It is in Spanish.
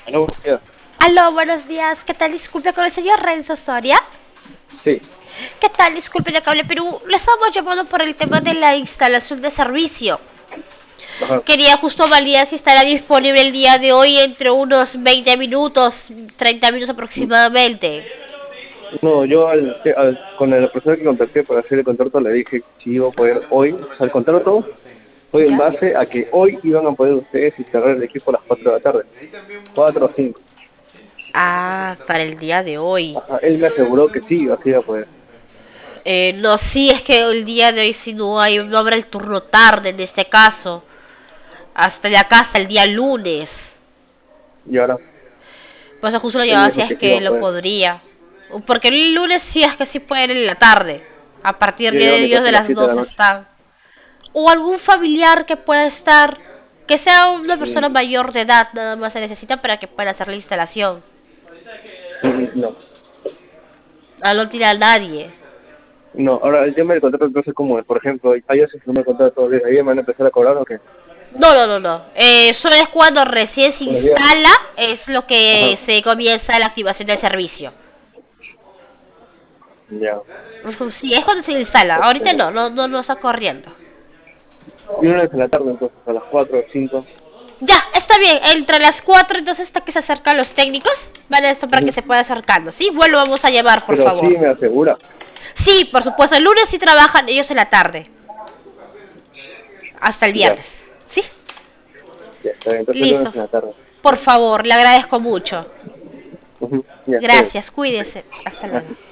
No, ya. Aló, buenos días. ¿Qué tal? Disculpe con el señor Renzo Soria. Sí. ¿Qué tal? Disculpe de Cable Perú. Le estamos llamando por el tema de la instalación de servicio. Ajá. Quería justo validar si estará disponible el día de hoy entre unos 20 minutos, 30 minutos aproximadamente. No, yo con la persona que contacté para hacer el contrato le dije si iba a poder hoy, o sea, el contrato fue en ¿Ya? base a que hoy iban a poder ustedes instalar el equipo a las 4 de la tarde, 4 o 5. Ah, para el día de hoy. Ajá, él me aseguró que sí, así iba a poder. No, sí, es que el día de hoy si no hay, no habrá el turno tarde en este caso. Hasta de acá hasta el día lunes. Y ahora Por eso justo lo él me llamaba si dijo es que sí iba que a lo poder. podría. Porque el lunes sí es que sí pueden en la tarde. A partir Yo de llego a mi ellos casa de a las las 7 de la 12 noche. están. O algún familiar que pueda estar. Que sea una persona Mm, mayor de edad, nada más se necesita para que pueda hacer la instalación. no, No tiene a nadie. no, ahora el tema del contrato entonces cómo es, por ejemplo, hay veces que no me contrato todos los días, ahí me van a empezar a cobrar o qué, No, no, no, no. Solo es cuando recién se buenos días. instala, es lo que Ajá, se comienza la activación del servicio. ya, Ujú, sí, es cuando se instala. Ahorita perfecto. no está corriendo. Y una vez en la tarde entonces, a las 4 o 5. Ya, está bien. Entre las 4 entonces hasta que se acercan los técnicos. Vale, esto para que se pueda acercando. ¿Sí? Vuelvo, vamos a llevar, por Pero sí favor. me asegura. Sí, por supuesto. El lunes sí trabajan ellos en la tarde. Hasta el Ya, viernes. ¿Sí? ya está bien. Entonces el lunes Listo. en la tarde. Por favor, le agradezco mucho. Ujú, ya está bien. Gracias, cuídese. Hasta luego.